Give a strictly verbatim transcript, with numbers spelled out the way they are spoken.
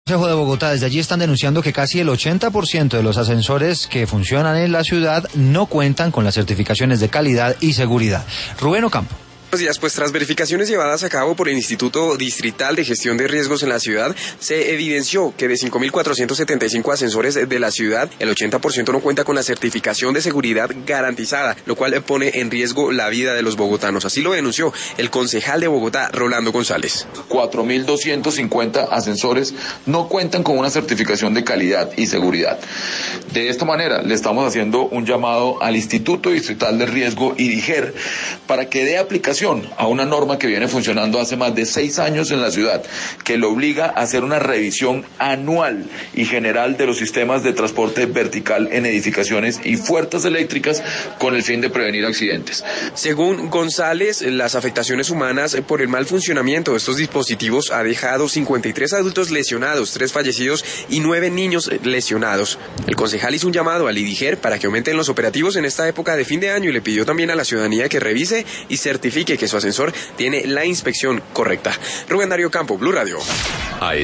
Consejo de Bogotá, desde allí están denunciando que casi el ochenta por ciento de los ascensores que funcionan en la ciudad no cuentan con las certificaciones de calidad y seguridad. Rubén Ocampo. Buenos días, pues tras verificaciones llevadas a cabo por el Instituto Distrital de Gestión de Riesgos en la ciudad, se evidenció que de cinco mil cuatrocientos setenta y cinco ascensores de la ciudad, el ochenta por ciento no cuenta con la certificación de seguridad garantizada, lo cual pone en riesgo la vida de los bogotanos. Así lo denunció el concejal de Bogotá, Rolando González. cuatro mil doscientos cincuenta ascensores no cuentan con una certificación de calidad y seguridad. De esta manera, le estamos haciendo un llamado al Instituto Distrital de Riesgo y DIGER para que dé aplicación a una norma que viene funcionando hace más de seis años en la ciudad, que lo obliga a hacer una revisión anual y general de los sistemas de transporte vertical en edificaciones y fuerzas eléctricas con el fin de prevenir accidentes. Según González, las afectaciones humanas por el mal funcionamiento de estos dispositivos ha dejado cincuenta y tres adultos lesionados, tres fallecidos y nueve niños lesionados. El concejal hizo un llamado al IDIGER para que aumenten los operativos en esta época de fin de año y le pidió también a la ciudadanía que revise y certifique que su ascensor tiene la inspección correcta. Rubén Darío Campo, Blue Radio.